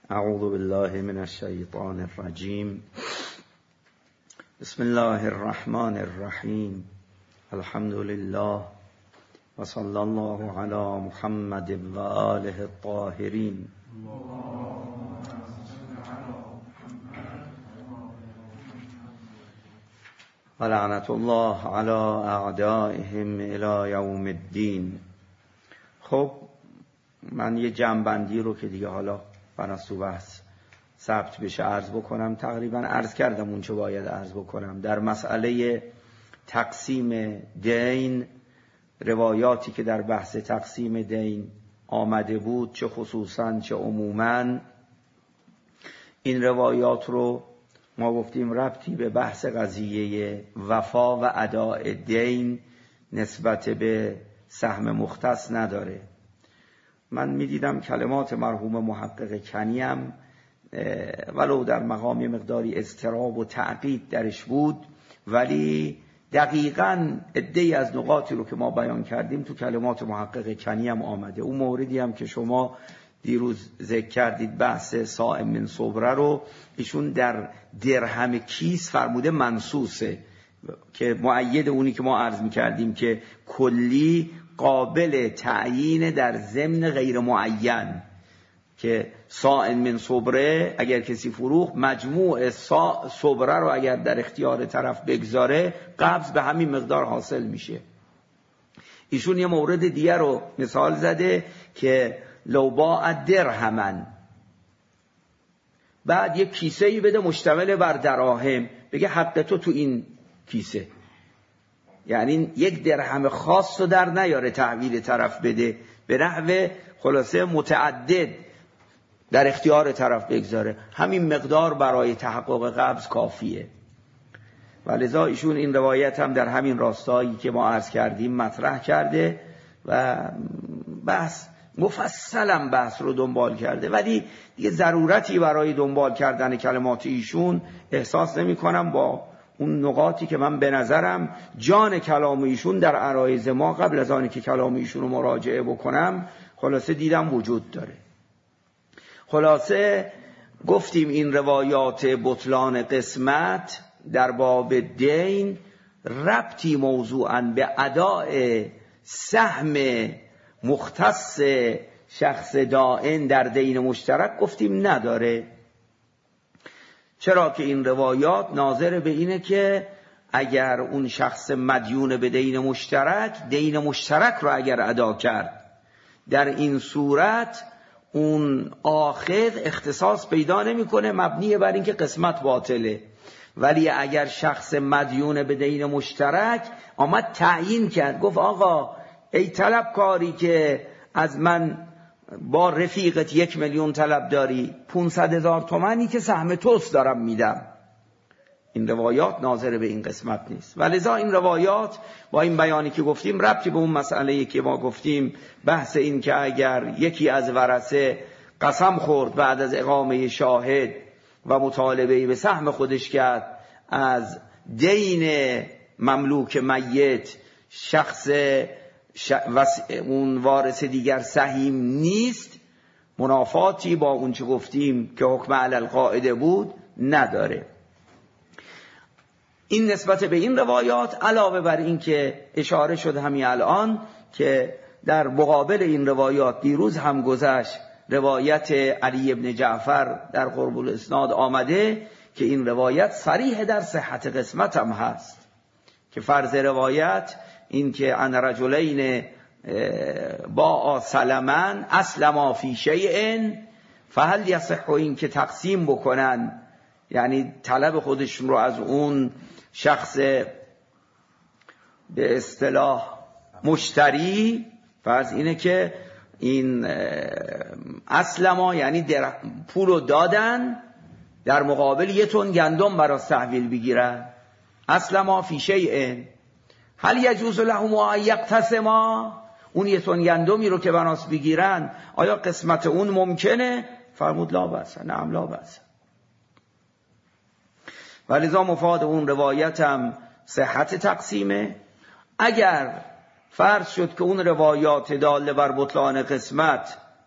اعوذ بالله من الشیطان الرجیم. بسم الله الرحمن الرحیم. الحمد لله و صلی الله علی محمد و آله الطاهرین. و لعنت الله علی اعدائهم الی یوم الدین. خب من یه جمع‌بندی رو که دیگه حالا بر از تو بحث ثبت بشه عرض بکنم. تقریبا عرض کردم اون چه باید عرض بکنم در مسئله تقسیم دین. روایاتی که در بحث تقسیم دین آمده بود، چه خصوصا چه عموما، این روایات رو ما گفتیم ربطی به بحث قضیه وفا و اداء دین نسبت به سهم مختص نداره. من میدیدم کلمات مرحوم محقق کنیم ولو در مقام مقداری اضطراب و تعقید درش بود، ولی دقیقاً عده‌ای از نقاطی رو که ما بیان کردیم تو کلمات محقق کنیم آمده. اون موردی هم که شما دیروز ذکر کردید بحث صائم من صبره رو، ایشون در درهم کیس فرموده منصوصه، که مؤید اونی که ما عرض می‌کردیم که کلی قابل تعیین در ضمن غیر معین، که صائم من صبره اگر کسی فروخت مجموع صبره رو اگر در اختیار طرف بگذاره قبض به همین مقدار حاصل میشه. ایشون یه مورد دیگر رو مثال زده که لو باع درهمن، بعد یک کیسه‌ای بده مشتمل بر دراهم، بگه حق تو این کیسه، یعنی یک درهم خاص رو در نیاره تحویل طرف بده، به نحو خلاصه متعدد در اختیار طرف بگذاره، همین مقدار برای تحقق قبض کافیه. ولذا ایشون این روایت هم در همین راستایی که ما عرض کردیم مطرح کرده و مفصلا بحث رو دنبال کرده، ولی دیگه ضرورتی برای دنبال کردن کلمات ایشون احساس نمی کنم با اون نقاطی که من به نظرم جان کلام ایشون در عرایض ما قبل از آنی که کلام ایشون رو مراجعه بکنم خلاصه دیدم وجود داره. خلاصه گفتیم این روایات بطلان قسمت در باب دین ربطی موضوعاً به اداء سهم مختص شخص دائن در دین مشترک گفتیم نداره. چرا که این روایات ناظر به اینه که اگر اون شخص مدیون به دین مشترک رو اگر ادا کرد، در این صورت اون آخذ اختصاص پیدا نمیکنه، مبنی بر اینکه قسمت باطله. ولی اگر شخص مدیون به دین مشترک آمد تعیین کرد، گفت آقا ای طلبکاری که از من با رفیقت 1,000,000 طلب داری، 500,000 تومانی که سهم توست دارم میدم، این روایات ناظر به این قسمت نیست. ولذا این روایات با این بیانی که گفتیم ربطی به اون مسئله‌ای که ما گفتیم، بحث این که اگر یکی از ورثه قسم خورد بعد از اقامه شاهد و مطالبه به سهم خودش کرد از دین مملوک میت، شخص اون وارث دیگر سهیم نیست، منافاتی با اون چه گفتیم که حکم علی القاعده بود نداره. این نسبت به این روایات، علاوه بر این که اشاره شد همین الان که در مقابل این روایات دیروز هم گذشت روایت علی ابن جعفر در قرب الاسناد آمده که این روایت صریح در صحت قسمت هم هست، که فرض روایت این که ان رجلین با سلمن اسلما فی شیء فهل یصح، این که تقسیم بکنن، یعنی طلب خودشون رو از اون شخص به اصطلاح مشتری، فرض اینه که این اسلما یعنی پول رو دادن در مقابل 1 تن گندم برای تحویل بگیرن، اسلما فی شیء هل یجوز لهما ان یقتسما، اون 1 تن گندمی رو که بناس بگیرن آیا قسمت اون ممکنه؟ فرمود لا بأس، نعم لا بأس. ولذا مفاد اون روایت هم صحت تقسیمه. اگر فرض شد که اون روایات داله بر بطلان قسمت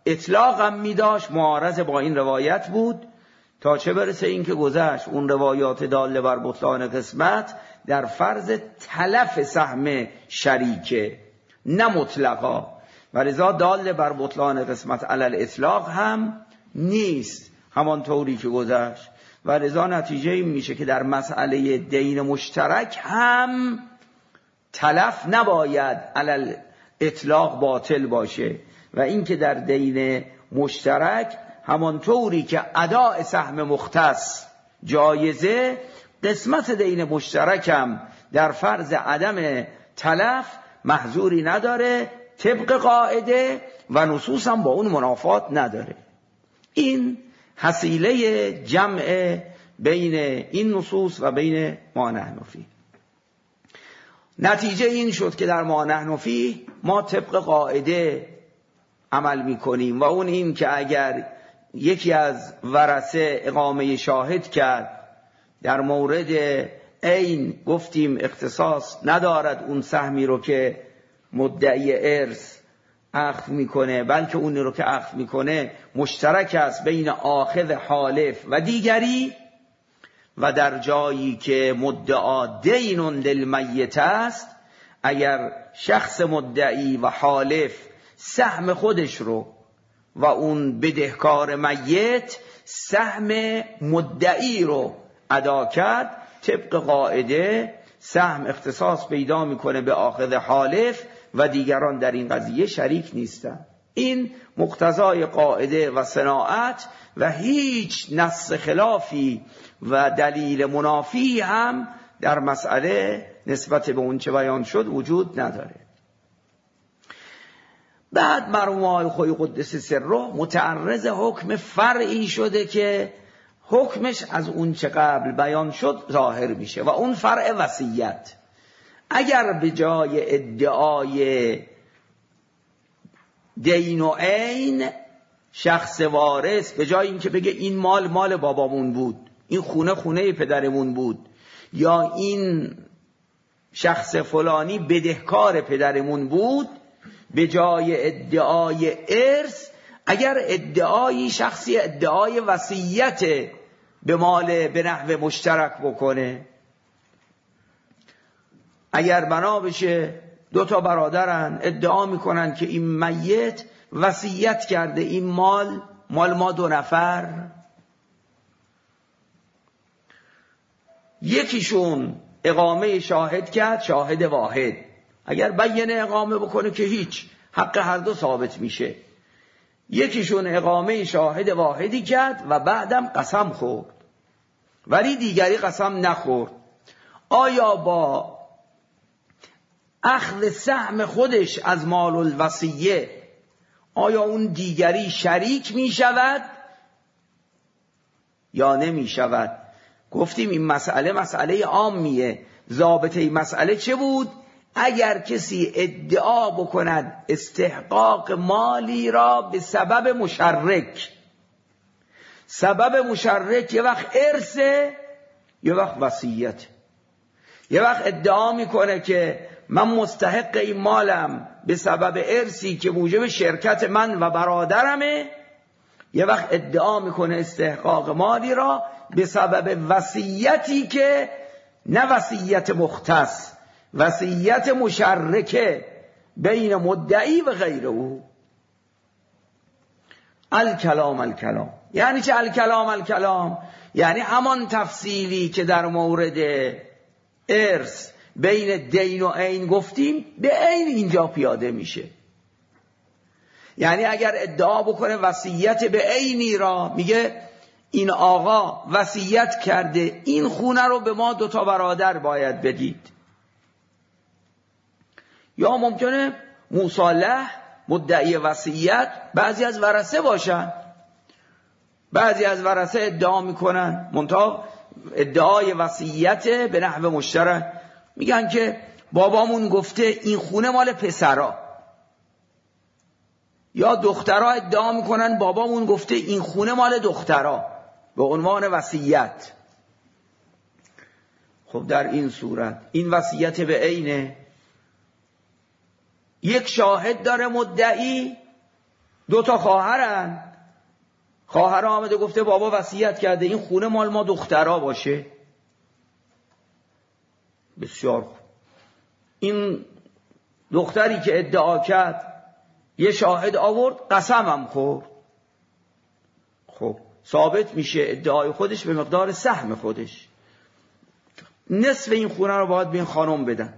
اطلاق هم می داشت، معارض با این روایت بود، تا چه برسه این که گذشت اون روایات داله بر بطلان قسمت در فرض تلف سهم شریکه، نه مطلقا، ولذا داله بر بطلان قسمت علل اطلاق هم نیست همانطوری که گذشت. ولذا نتیجه این میشه که در مسئله دین مشترک هم تلف نباید علل اطلاق باطل باشه، و این که در دین مشترک همانطوری که اداء سهم مختص جایزه، قسمت دین مشترک هم در فرض عدم تلف محظوری نداره طبق قاعده، و نصوص هم با اون منافات نداره. این حصیله جمع بین این نصوص و بین ما نحن فیه. نتیجه این شد که در ما نحن فیه ما طبق قاعده عمل میکنیم، و اون این که اگر یکی از ورثه اقامه شاهد کرد در مورد عین، گفتیم اختصاص ندارد اون سهمی رو که مدعی ارث اخذ میکنه، بلکه اون رو که اخذ میکنه مشترک است بین آخذ حالف و دیگری، و در جایی که مدعا دین للمیت است، اگر شخص مدعی و حالف سهم خودش رو و اون بدهکار میت سهم مدعی رو ادا کرد، طبق قاعده سهم اختصاص پیدا میکنه به آخذ حالف و دیگران در این قضیه شریک نیستن. این مقتضای قاعده و صناعت، و هیچ نص خلافی و دلیل منافی هم در مسئله نسبت به اون چه بیان شد وجود نداره. بعد مرحوم آقای خویی قدس سره متعرض حکم فرعی شده که حکمش از اون چه قبل بیان شد ظاهر میشه، و اون فرع وصیت. اگر به جای ادعای دین و عین شخص وارث به جای اینکه بگه این مال بابامون بود، این خونه پدرمون بود، یا این شخص فلانی بدهکار پدرمون بود، به جای ادعای ارث اگر ادعای شخصی ادعای وصیت به مال به نحو مشترک بکنه، اگر بنا بشه دو تا برادرن ادعا میکنن که این میت وصیت کرده این مال ما دو نفر، یکیشون اقامه شاهد کرد، شاهد واحد، اگر بیانه اقامه بکنه که هیچ، حق هر دو ثابت میشه. یکیشون اقامه شاهد واحدی کرد و بعدم قسم خورد، ولی دیگری قسم نخورد. آیا با اخذ سهم خودش از مال الوصیه آیا اون دیگری شریک می شود یا نمی شود؟ گفتیم این مسئله عامیه. ضابطه این مسئله چه بود؟ اگر کسی ادعا بکند استحقاق مالی را به سبب مشرک، سبب مشرک یه وقت ارثه یه وقت وصیت، یه وقت ادعا میکنه که من مستحق این مالم به سبب ارثی که موجب شرکت من و برادرمه، یه وقت ادعا میکنه استحقاق مالی را به سبب وصیتی که نه وصیت مختص، وصیت مشرکه بین مدعی و غیر او. الکلام یعنی چه الکلام؟ یعنی همان تفصیلی که در مورد ارث بین دین و عین گفتیم به عین اینجا پیاده میشه. یعنی اگر ادعا بکنه وصیت به عینی را، میگه این آقا وصیت کرده این خونه رو به ما دو تا برادر باید بدید، یا ممکنه مصالح مدعی وصیت بعضی از ورثه باشن، بعضی از ورثه ادعا میکنن منتها ادعای وصیت به نحو مشترک، میگن که بابامون گفته این خونه مال پسرا، یا دخترها ادعا میکنن بابامون گفته این خونه مال دخترا به عنوان وصیت. خب در این صورت این وصیت به عینه، یک شاهد داره مدعی 2 تا خواهرن، خواهر آمده گفته بابا وصیت کرده این خونه مال ما دخترها باشه. بسیار خوب. این دختری که ادعا کرد یه شاهد آورد، قسمم خورد. خب ثابت میشه ادعای خودش به مقدار سهم خودش. نصف این خونه رو باید به این خانم بدن.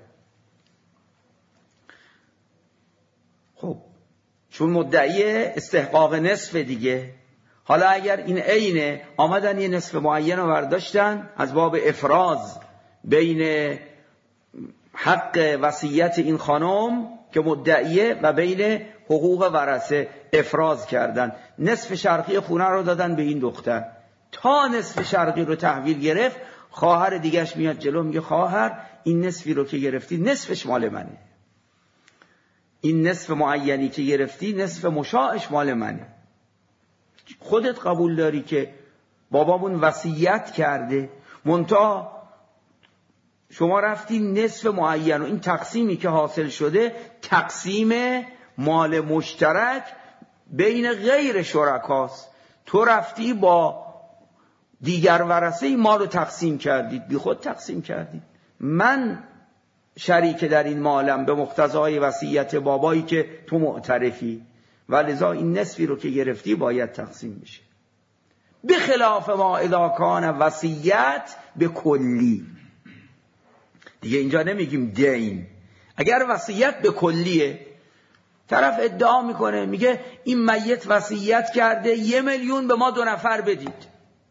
خب چون مدعی استحقاق نصف دیگه، حالا اگر این عینه آمدن یه نصف معین رو برداشتن از باب افراز بین حق وصیت این خانم که مدعیه و بین حقوق ورثه افراز کردن، نصف شرقی خونه رو دادن به این دختر. تا نصف شرقی رو تحویل گرفت، خواهر دیگهش میاد جلو میگه خواهر این نصفی رو که گرفتی نصفش مال منه، این نصف معینی که گرفتی نصف مشاعش مال منه. خودت قبول داری که بابامون وصیت کرده، منتها شما رفتی نصف معین و این تقسیمی که حاصل شده تقسیم مال مشترک بین غیر شرکاست. تو رفتی با دیگر ورثه این مال رو تقسیم کردید، بی خود تقسیم کردید. من شریک در این مالم به مقتضای وصیت بابایی که تو معترفی، ولذا این نصفی رو که گرفتی باید تقسیم بشه. بخلاف ما اذا کان وصیت به کلی. دیگه اینجا نمیگیم دین. اگر وصیت به کلیه، طرف ادعا میکنه میگه این میت وصیت کرده 1 میلیون به ما 2 نفر بدید.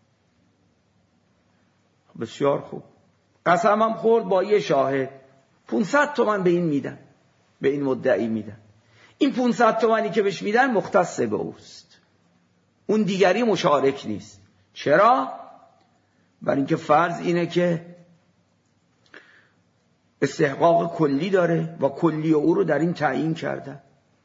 بسیار خوب. قسمم خورد با یه شاهد 500 تومن به این میدن، به این مدعی میدن. این 500 تومنی که بهش میدن مختص به اوست، اون دیگری مشارک نیست. چرا؟ برای اینکه فرض اینه که استحقاق کلی داره و کلی او رو در این تعیین کردن.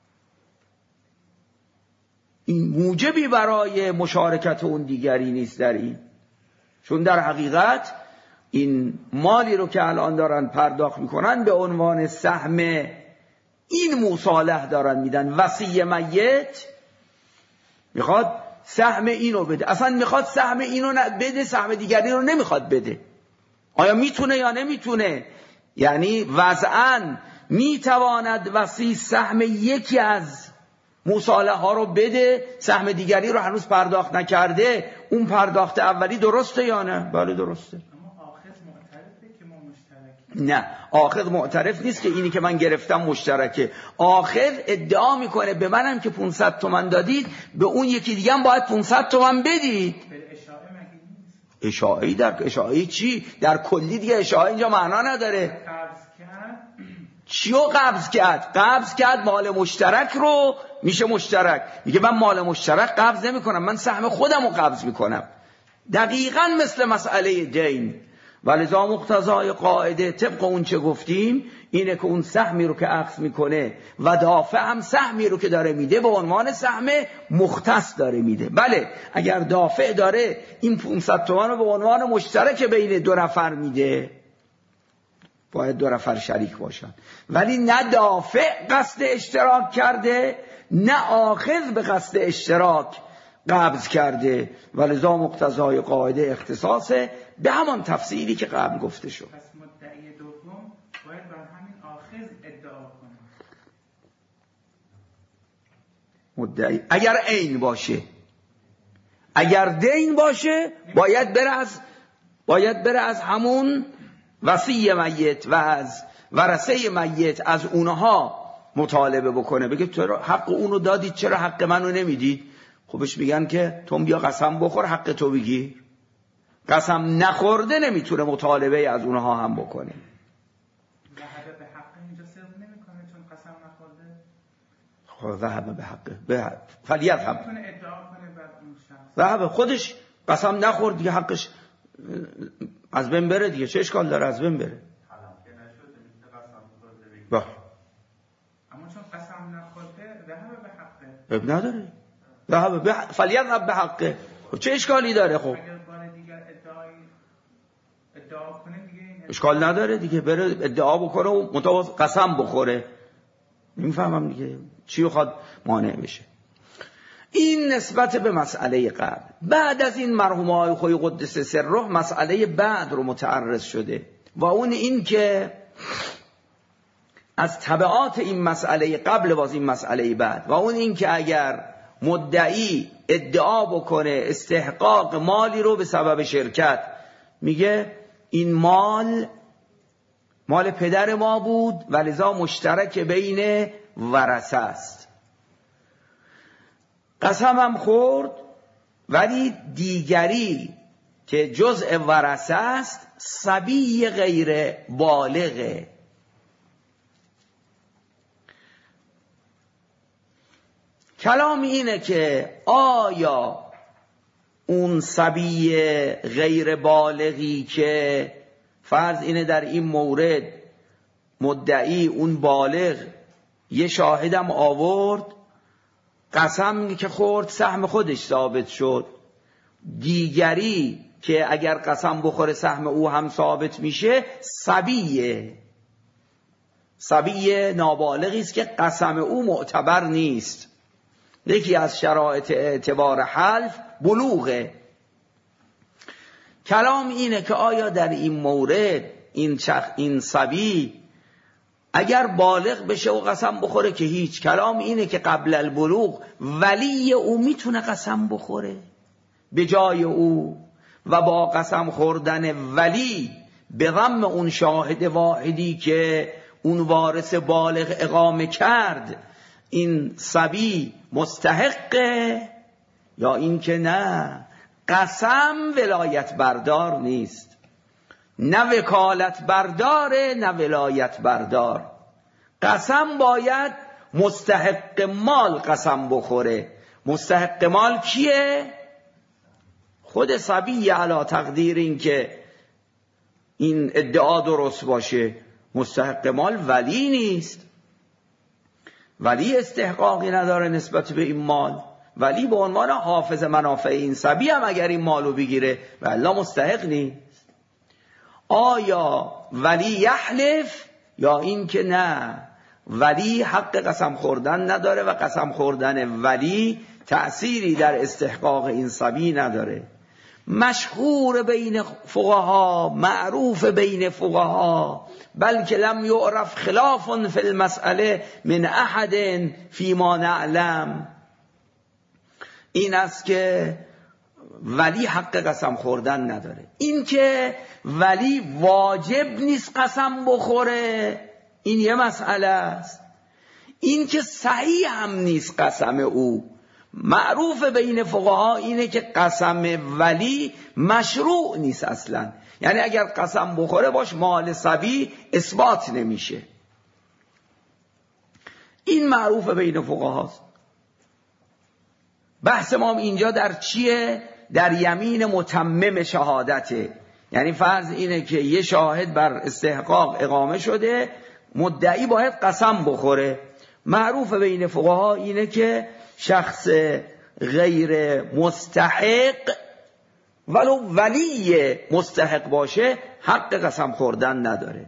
این موجبی برای مشارکت اون دیگری نیست در این، چون در حقیقت این مالی رو که الان دارن پرداخت میکنن به عنوان سهم این مصالح دارن میدن. وصی میت میخواد سهم اینو بده، اصلا میخواد سهم اینو بده، سهم دیگری رو نمیخواد بده. آیا میتونه یا نمیتونه؟ یعنی وضعاً میتواند وصی سهم یکی از مصالحه ها رو بده، سهم دیگری رو هنوز پرداخت نکرده. اون پرداخت اولی درسته یا نه؟ بله درسته. نه، آخذ معترف نیست که اینی که من گرفتم مشترکه. آخذ ادعا میکنه به منم که 500 تومن دادید، به اون یکی دیگه هم باید 500 تومن بدید. اشاعه‌ای در اشاعه‌ای چی؟ در کلی دیگه اشاعه اینجا معنا نداره. چیو قبض کرد؟ قبض کرد مال مشترک رو، میشه مشترک. میگه من مال مشترک قبض نمی کنم، من سهم خودم رو قبض میکنم. دقیقاً مثل مسئله دین. ولذا مقتضای قاعده طبق اون چه گفتیم اینه که اون سهمی رو که اخذ میکنه و دافع هم سهمی رو که داره میده به عنوان سهم مختص داره میده. بله اگر دافع داره این 500 تومان رو به عنوان مشترک بین 2 نفر میده، باید 2 نفر شریک باشن. ولی نه دافع قصد اشتراک کرده نه آخذ به قصد اشتراک قبض کرده. ولذا مقتضای قاعده اختصاصه به همان تفصیلی که قبل گفته شد. پس مدعی دوم باید بر همین آخذ ادعا کنه. مدعی اگر عین باشه، اگر دین باشه باید بره از همون وصی میت و از ورثه میت از اونها مطالبه بکنه، بگه تو حق اونو دادید چرا حق منو نمیدید؟ خودش میگن که تو بیا قسم بخور حق تو بگیر. قسم نخورده نمیتونه مطالبه از اونها هم بکنه. ذهب به حق اینجا صرف نمیکنه چون قسم نخورده. خب ذهب به حق فلیت هم میتونه ادعا کنه بر اون شخص. ذهب خودش قسم نخورد دیگه حقش از بین بره دیگه، چه اشکال داره از بین بره؟ اما چون قسم نخورده ذهب به حقه. اب نداره. ذهب به فلیت به حقه. چه اشکالی داره؟ خب ادعا کنه دیگه اشکال نداره دیگه، بره ادعا بکنه و مطابق قسم بخوره. نمیفهمم دیگه چی بخواد مانع بشه. این نسبت به مسئله قبل. بعد از این مرحوم آقای خویی قدس سره مسئله بعد رو متعرض شده و اون این که از تبعات این مسئله قبل و این مسئله بعد و اون این که اگر مدعی ادعا بکنه استحقاق مالی رو به سبب شرکت، میگه این مال پدر ما بود و لذا مشترک بین ورثه است. قسمم خورد ولی دیگری که جزء ورثه است صبی غیر بالغه. کلام اینه که آیا اون صبی غیر بالغی که فرض اینه در این مورد مدعی اون بالغ یه شاهدم آورد، قسم که خورد سهم خودش ثابت شد، دیگری که اگر قسم بخوره سهم او هم ثابت میشه صبی نابالغی است که قسم او معتبر نیست. یکی از شرایط اعتبار حلف بلوغه. کلام اینه که آیا در این مورد این صبی اگر بالغ بشه و قسم بخوره که هیچ. کلام اینه که قبل البلوغ ولی او میتونه قسم بخوره به جای او و با قسم خوردن ولی به ضم اون شاهد واحدی که اون وارث بالغ اقامه کرد این صبی مستحقه یا این که نه قسم ولایت بردار نیست، نه وکالت برداره نه ولایت بردار. قسم باید مستحق مال قسم بخوره. مستحق مال کیه؟ خود صبی، علی تقدیر این که این ادعا درست باشه. مستحق مال ولی نیست، ولی استحقاقی نداره نسبت به این مال. ولی به عنوان حافظ منافع این صبی هم اگر این مالو بگیره والله مستحق نیست. آیا ولی یحلف یا این که نه ولی حق قسم خوردن نداره و قسم خوردن ولی تأثیری در استحقاق این صبی نداره؟ مشهور بین فقها، معروف بین فقها، بلکه لم یعرف خلاف فی المسئله من احد فیما نعلم، این است که ولی حق قسم خوردن نداره. این که ولی واجب نیست قسم بخوره این یه مسئله است. این که صحیح هم نیست قسم او. معروف بین فقها اینه که قسم ولی مشروع نیست اصلا، یعنی اگر قسم بخوره باش مال صبی اثبات نمیشه. این معروف بین فقهاست. بحث ما اینجا در چیه؟ در یمین متمم شهادته. یعنی فرض اینه که یه شاهد بر استحقاق اقامه شده، مدعی باید قسم بخوره. معروف بین فقها اینه که شخص غیر مستحق ولو ولی مستحق باشه حق قسم خوردن نداره.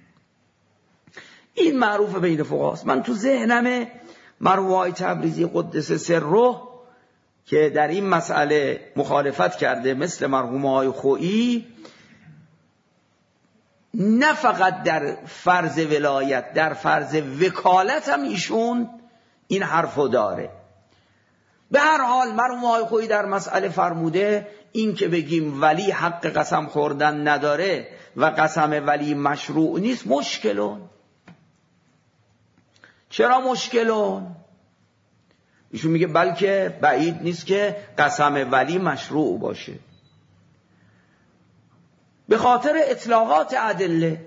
این معروف بین فقهاست. من تو ذهنم مرحوم آقای تبریزی قدس سره که در این مسئله مخالفت کرده مثل مرحوم آقای خویی، نه فقط در فرض ولایت، در فرض وکالت هم ایشون این حرفو داره. به هر حال مرحوم آقای خویی در مسئله فرموده این که بگیم ولی حق قسم خوردن نداره و قسم ولی مشروع نیست مشکلون. چرا مشکلون؟ ایشون میگه بلکه بعید نیست که قسم ولی مشروع باشه، به خاطر اطلاقات ادله.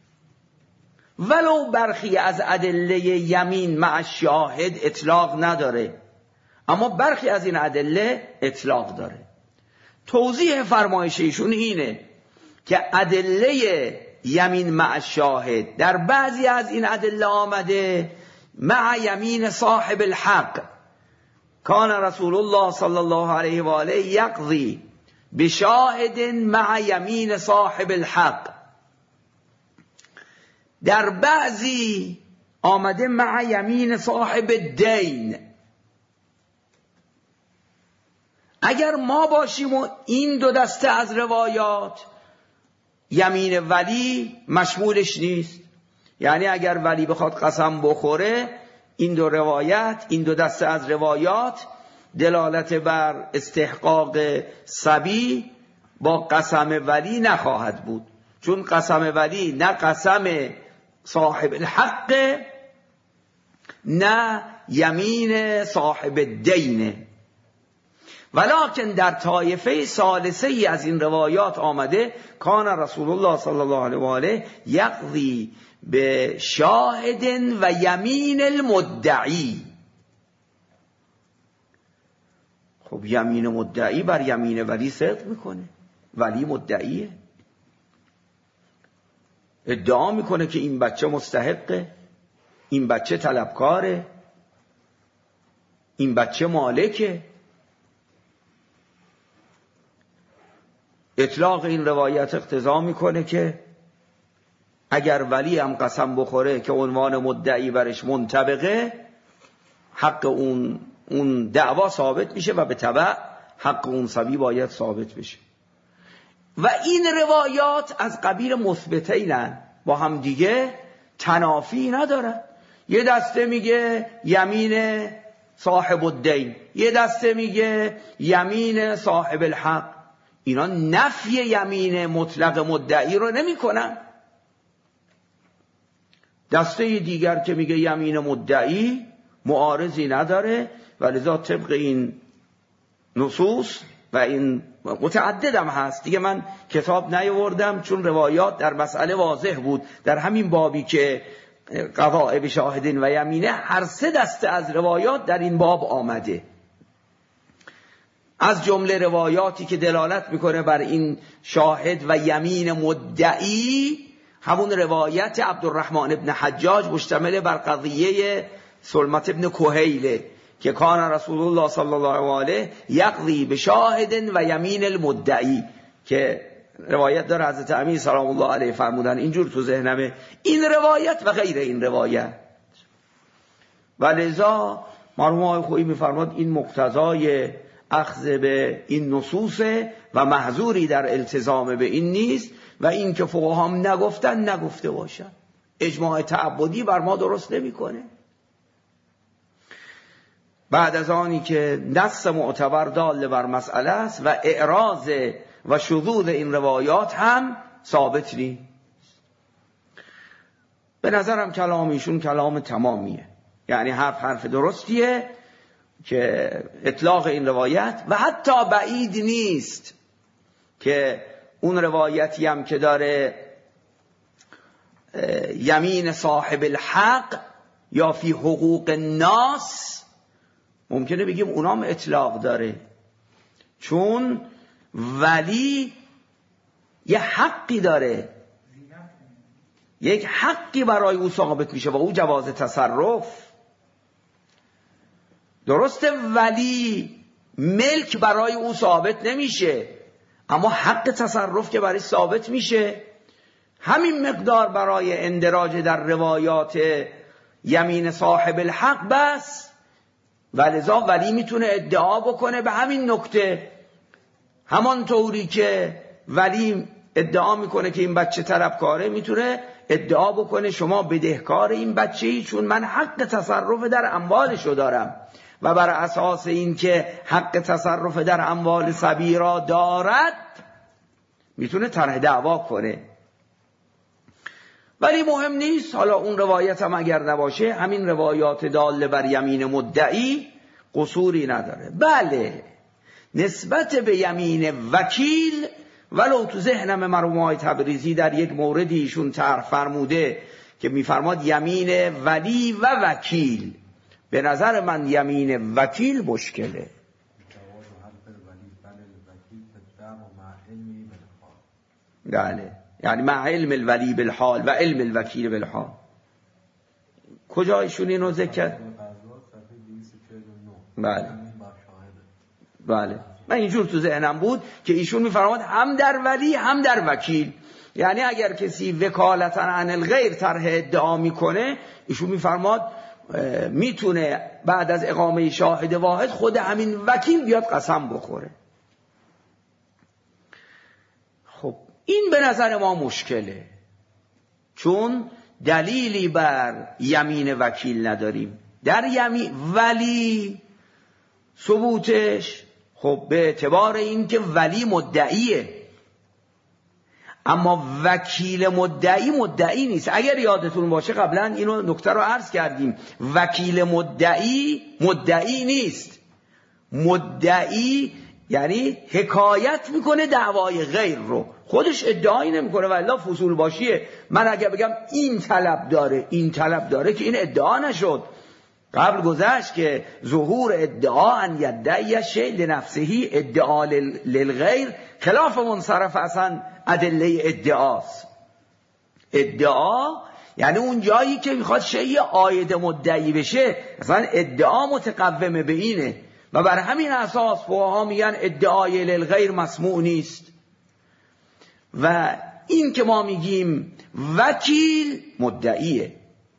ولو برخی از ادله یمین مع شاهد اطلاق نداره، اما برخی از این ادله اطلاق داره. توضیح فرمایش ایشون اینه که ادله یمین مع شاهد در بعضی از این ادله آمده مع یمین صاحب الحق. کان رسول الله صلی الله علیه و آله یقضی بشاهد مع یمین صاحب الحق. در بعضی آمده مع یمین صاحب الدین. اگر ما باشیم و این دو دسته از روایات، یمین ولی مشمولش نیست. یعنی اگر ولی بخواد قسم بخوره، این دو روایت، این دو دسته از روایات دلالت بر استحقاق صبی با قسم ولی نخواهد بود، چون قسم ولی نه قسم صاحب الحق نه یمین صاحب الدینه. ولکن در طایفه ثالثه ای از این روایات آمده کان رسول الله صلی الله علیه و آله یقضی به شاهد و یمین المدعی. خب یمین مدعی بر یمین ولی صدق میکنه، ولی مدعیه، ادعا میکنه که این بچه مستحقه، این بچه طلبکاره، این بچه مالکه. اطلاق این روایت اقتضا میکنه که اگر ولی هم قسم بخوره که عنوان مدعی برش منطبقه، حق اون دعوا ثابت میشه و به تبع حق اون صبی باید ثابت بشه. و این روایات از قبیل مثبتینن، با هم دیگه تنافی ندارن. یه دسته میگه یمین صاحب الدین، یه دسته میگه یمین صاحب الحق. اینا نفی یمین مطلق مدعی رو نمی کنن. دسته دیگر که میگه یمین مدعی معارضی نداره، ولذا طبق این نصوص و این متعددم هست دیگه، من کتاب نیاوردم چون روایات در مسئله واضح بود. در همین بابی که قضاء بشاهدین و یمینه، هر سه دسته از روایات در این باب آمده. از جمله روایاتی که دلالت میکنه بر این شاهد و یمین مدعی، همون روایت عبدالرحمن ابن حجاج مشتمل بر قضیه سلمت ابن کهیله که کان رسول الله صلی الله علیه یقضی بشاهد و یمین المدعی، که روایت داره حضرت امیر سلام الله علیه فرمودن، اینجور تو ذهنمه این روایت و غیر این روایت. ولذا مرحوم آقای خویی میفرماد این مقتضای اخذ به این نصوصه و محظوری در التزام به این نیست، و این که فقها هم نگفتن نگفته باشن. اجماع تعبدی بر ما درست نمیکنه. بعد از آنی که نص معتبر دال بر مسئله است و اعراض و شذوذ این روایات هم ثابت نیست. به نظرم کلام ایشون کلام تمامیه، یعنی حرف درستیه که اطلاق این روایت، و حتی بعید نیست که اون روایتی هم که داره یمین صاحب الحق یا فی حقوق الناس، ممکنه بگیم اونام اطلاق داره، چون ولی یه حقی داره، یک حقی برای او ثابت میشه و او جواز تصرف. درسته ولی ملک برای او ثابت نمیشه، اما حق تصرف که برای ثابت میشه. همین مقدار برای اندراج در روایات یمین صاحب الحق بس، ولذا ولی میتونه ادعا بکنه به همین نکته. همان طوری که ولی ادعا میکنه که این بچه طلبکاره، میتونه ادعا بکنه شما بدهکار این بچه‌ای چون من حق تصرف در اموالشو دارم، و بر اساس این که حق تصرف در اموال صبی را دارد میتونه طرح دعوا کنه. ولی مهم نیست، حالا اون روایت هم اگر نباشه، همین روایات داله بر یمین مدعی قصوری نداره. بله، نسبت به یمین وکیل، ولو تو ذهنم مرحوم آقای تبریزی در یک موردی ایشون طرح فرموده که میفرماد یمین ولی و وکیل، به نظر من یمین وکیل مشکله. بله، یعنی مع علم الولی بالحال و علم الوکیل بالحال. کجا ایشون اینو ذکر کرد؟ بله بله، من اینجور تو ذهنم بود که ایشون میفرماد هم در ولی هم در وکیل. یعنی اگر کسی وکالتا عن الغیر طرح ادعا میکنه، ایشون میفرماد میتونه بعد از اقامه شاهد واحد خود همین وکیل بیاد قسم بخوره. خب این به نظر ما مشکله، چون دلیلی بر یمین وکیل نداریم. در یمین ولی ثبوتش خب به اعتبار این که ولی مدعیه، اما وکیل مدعی نیست. اگر یادتون باشه قبلا اینو نکته رو عرض کردیم، وکیل مدعی نیست. مدعی یعنی حکایت میکنه دعوای غیر رو، خودش ادعایی نمیکنه. والله فضول باشیه. من اگر بگم این طلب داره که این ادعا نشد. قبل گذشت که ظهور ادعا ان یدعی شیء لنفسه ادعا للغیر خلاف منصرف اصلا ادله ادعاست. ادعا یعنی اون جایی که میخواد شیء عاید مدعی بشه، اصلا ادعا متقومه به اینه و بر همین اساس فقها میگن ادعای للغیر مسموع نیست. و این که ما میگیم وکیل مدعیه،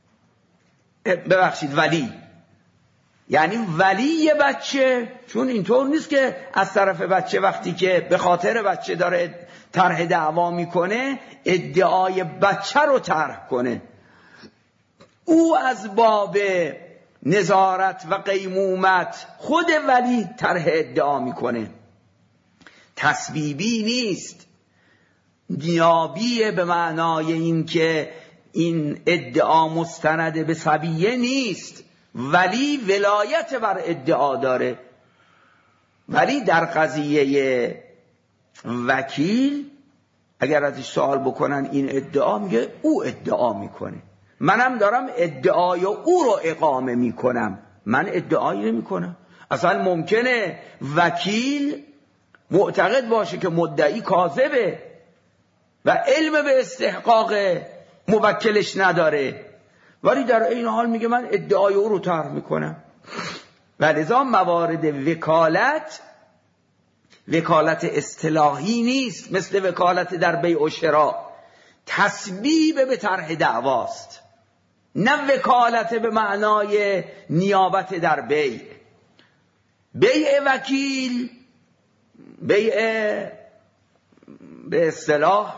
ببخشید ولی، یعنی ولی بچه، چون اینطور نیست که از طرف بچه وقتی که به خاطر بچه داره طرح دعوا میکنه ادعای بچه رو طرح کنه. او از باب نظارت و قیمومت خود ولی طرح ادعا میکنه، تسبیبی نیست، نیابیه به معنای این که این ادعا مستند به سبیه نیست. ولی ولایت بر ادعا داره. ولی در قضیه وکیل اگر ازش سوال بکنن این ادعا، میگه او ادعا میکنه، منم دارم ادعای او رو اقامه میکنم، من ادعایی نمیکنم. اصلا ممکنه وکیل معتقد باشه که مدعی کاذبه و علم به استحقاق موکلش نداره، ولی در این حال میگه من ادعای او رو طرح میکنم. ولذا موارد وکالت اصطلاحی نیست، مثل وکالت در بیع و شراء، تسبیب به طرح دعواست، نه وکالت به معنای نیابت در بیع. بیع وکیل بیع به اصطلاح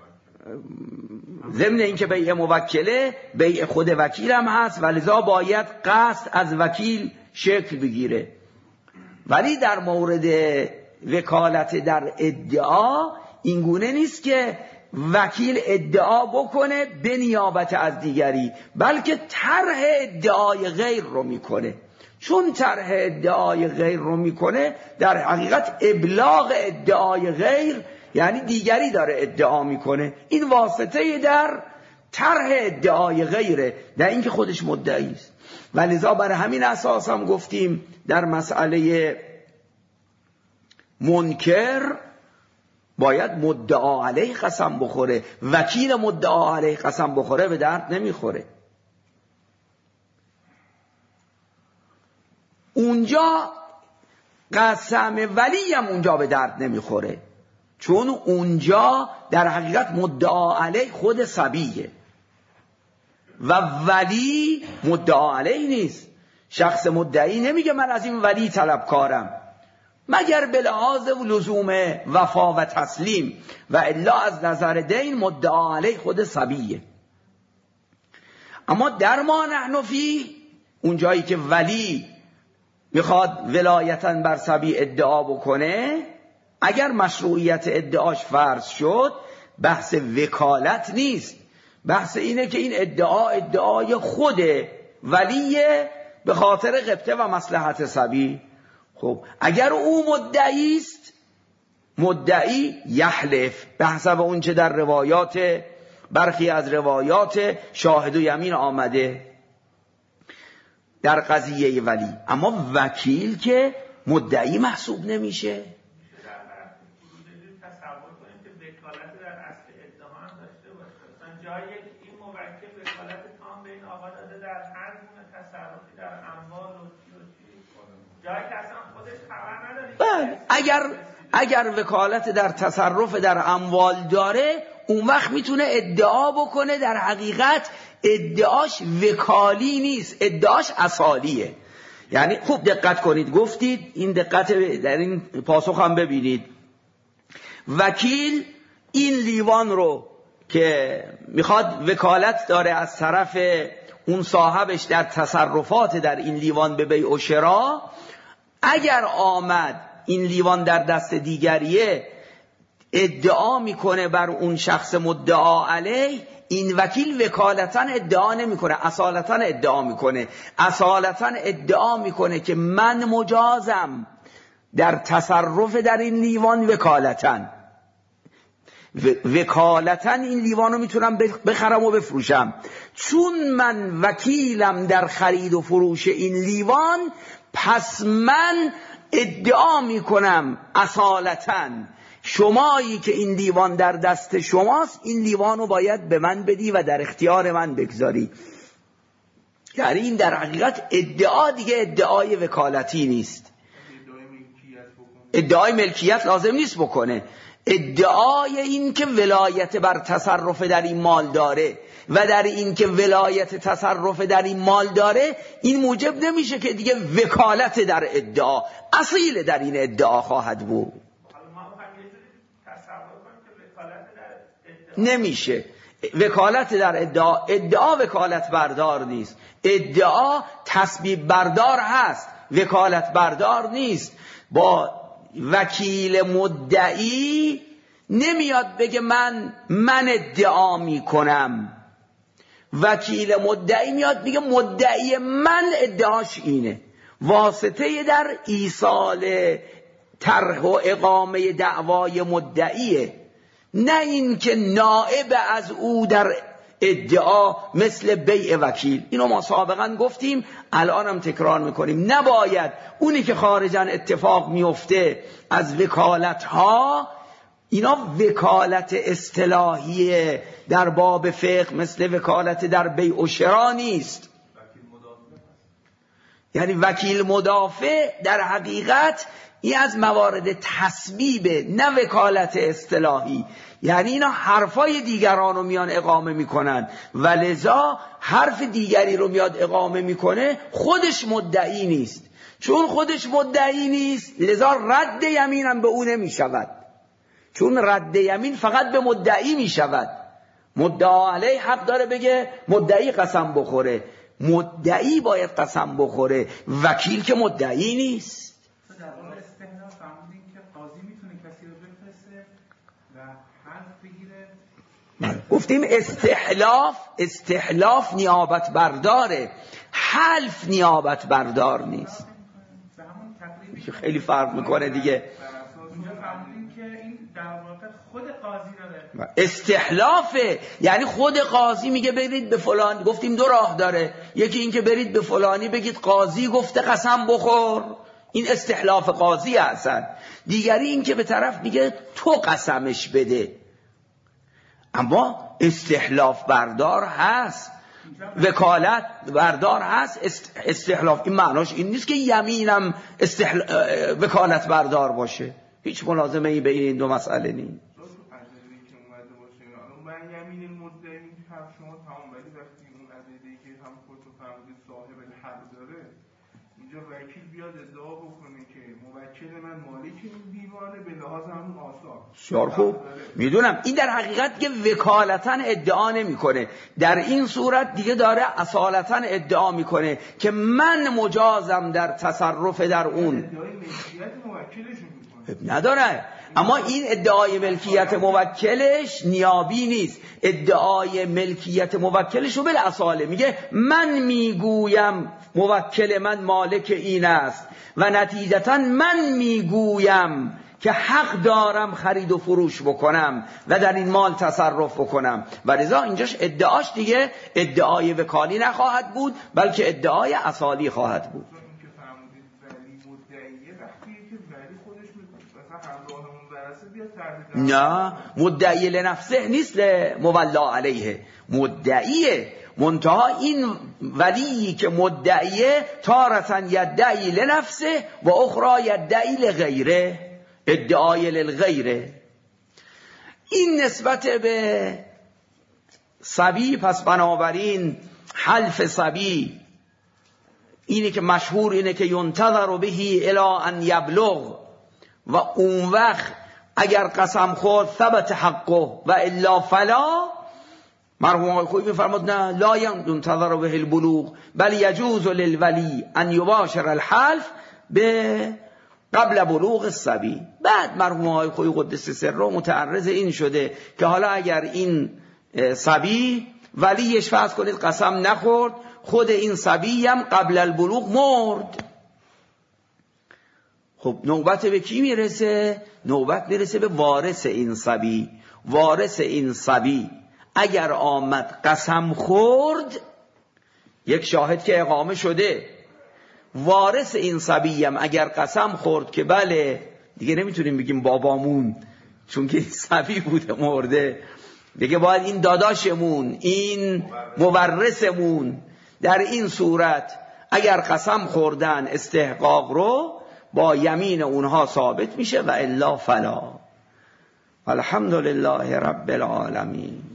ضمن اینکه بیع موکله، بیع خود وکیل هم هست، ولذا باید قصد از وکیل شکل بگیره. ولی در مورد وکالت در ادعا اینگونه نیست که وکیل ادعا بکنه به نیابت از دیگری، بلکه طرح ادعای غیر رو میکنه. چون طرح ادعای غیر رو میکنه، در حقیقت ابلاغ ادعای غیر یعنی دیگری داره ادعا میکنه، این واسطه در طرح ادعای غیره، در اینکه خودش مدعی است. ولذا بر همین اساس هم گفتیم در مسئله منکر باید مدعا علیه قسم بخوره. وکیل مدعا علیه قسم بخوره به درد نمیخوره. اونجا قسم ولی هم اونجا به درد نمیخوره، چون اونجا در حقیقت مدعا علیه خود صبیه و ولی مدعا علیه نیست. شخص مدعی نمیگه من از این ولی طلبکارم مگر به لحاظ لزوم وفا و تسلیم، و الا از نظر دین مدعا علیه خود صبیه. اما در ما نحن فی، اون جایی که ولی میخواد ولایتاً بر صبی ادعا بکنه، اگر مشروعیت ادعاش فرض شد، بحث وکالت نیست، بحث اینه که این ادعای خود ولیه به خاطر غبطه و مصلحت صبی. خب اگر او مدعی است، مدعی یحلف به حسب اون چه در روایات، برخی از روایات شاهد و یمین آمده در قضیه ولی. اما وکیل که مدعی محسوب نمیشه. جایی این موکل وکالت تام به این آقا داده در هر گونه تصرفی در اموال و جایی که اصلا خودش خبر نداره. اگر وکالت در تصرف در اموال داره، اون وقت میتونه ادعا بکنه، در حقیقت ادعاش وکالی نیست، ادعاش اصالیه. یعنی خوب دقت کنید، گفتید این دقت در این پاسخ هم ببینید، وکیل این لیوان رو که میخواد وکالت داره از طرف اون صاحبش در تصرفات در این لیوان به بیع و شرا، اگر آمد این لیوان در دست دیگریه ادعا میکنه بر اون شخص مدعا علیه، این وکیل وکالتا ادعا نمیکنه، اصالتا ادعا میکنه. اصالتا ادعا میکنه که من مجازم در تصرف در این لیوان وکالتا این لیوان رو میتونم بخرم و بفروشم. چون من وکیلم در خرید و فروش این لیوان، پس من ادعا میکنم اصالتا شمایی که این لیوان در دست شماست، این لیوان رو باید به من بدی و در اختیار من بگذاری. یعنی این در حقیقت ادعا دیگه ادعای وکالتی نیست. ادعای ملکیت لازم نیست بکنه، ادعای این که ولایت بر تصرف در این مال داره و در این که ولایت تصرف در این مال داره، این موجب نمیشه که دیگه وکالت در ادعا اصیل در این ادعا خواهد بود. نمیشه وکالت در ادعا وکالت بردار نیست. ادعا تسبیب بردار هست، وکالت بردار نیست. با وکیل مدعی نمیاد بگه من ادعا میکنم. وکیل مدعی میاد بگه مدعی من ادعاش اینه، واسطه در ایصال طرح و اقامه دعوای مدعیه، نه این که نائب از او در ادعا مثل بیع وکیل. اینو ما سابقا گفتیم، الان هم تکرار میکنیم. نباید اونی که خارجاً اتفاق میفته از وکالت ها، اینا وکالت اصطلاحیه در باب فقه مثل وکالت در بیع و شرا نیست. یعنی وکیل مدافع در حقیقت این از موارد تسبیبه، نه وکالت اصطلاحی. یعنی اینا حرفای دیگران رو میان اقامه میکنن و لذا حرف دیگری رو میاد اقامه میکنه، خودش مدعی نیست. چون خودش مدعی نیست لذا رد یمینم به او نمیشود، چون رد یمین فقط به مدعی میشود. مدعا علیه حق داره بگه مدعی قسم بخوره، مدعی باید قسم بخوره، وکیل که مدعی نیست. گفتیم استحلاف نیابت برداره، حلف نیابت بردار نیست. خیلی فرق میکنه دیگه. استحلافه، یعنی خود قاضی میگه برید به فلان. گفتیم دو راه داره، یکی این که برید به فلانی بگید قاضی گفته قسم بخور، این استحلاف قاضی هستن. دیگری این که به طرف میگه تو قسمش بده. اما استحلاف بردار هست، وکالت بردار هست. استحلاف این معناش این نیست که یمینم وکالت بردار باشه. هیچ ملازمه ای بین این دو مسئله نیست. من یمین مدعی هم شما تمام، ولی وقتی اون عددی که هم خودتون فرمودید صاحب الحق داره، اینجا وکیل بیاد ادعا بکنه که موکل من مالک این دیوانه به لحاظ همون آثار. بسیار خوب میدونم. این در حقیقت که وکالتا ادعا نمیکنه، در این صورت دیگه داره اصالتا ادعا میکنه که من مجازم در تصرف در اون. ادعای ملکیت موکلش میکنه نداره، اما این ادعای ملکیت موکلش نیابی نیست. ادعای ملکیت موکلش رو بالاصاله میگه من میگویم موکل من مالک این است و نتیجتا من میگویم که حق دارم خرید و فروش بکنم و در این مال تصرف بکنم. و لذا اینجاش ادعاش دیگه ادعای وکالی نخواهد بود، بلکه ادعای اصالی خواهد بود. نه، مدعی لنفسه نیست لمولا علیه، مدعیه. منتها این ولی که مدعیه تارة یدعی لنفسه و اخرى یدعی لغیره، ادعای للغیره. این نسبت به صبی. پس بنابراین حلف صبی اینه که مشهور اینه که ینتظر به الی ان یبلغ، و اون وقت اگر قسم خورد ثبت حقه و الا فلا. مرحوم آقای خویی میفرماد نه لا ينتظر به البلوغ بل يجوز للولی ان یباشر الحلف به قبل بلوغ الصبی. بعد مرحوم آقای خویی قدس سره متعرض این شده که حالا اگر این صبی ولیش فرض کنید قسم نخورد، خود این صبی هم قبل البلوغ مرد، خب نوبت به کی میرسه؟ نوبت میرسه به وارث این صبی. وارث این صبی اگر آمد قسم خورد، یک شاهد که اقامه شده، وارث این صبی هم اگر قسم خورد که بله دیگه نمیتونیم بگیم بابامون چون که صبی بوده مرده، دیگه باید این داداشمون، این مورثمون، در این صورت اگر قسم خوردن استحقاق رو با یمین اونها ثابت میشه و الا فلا. الحمدلله رب العالمین.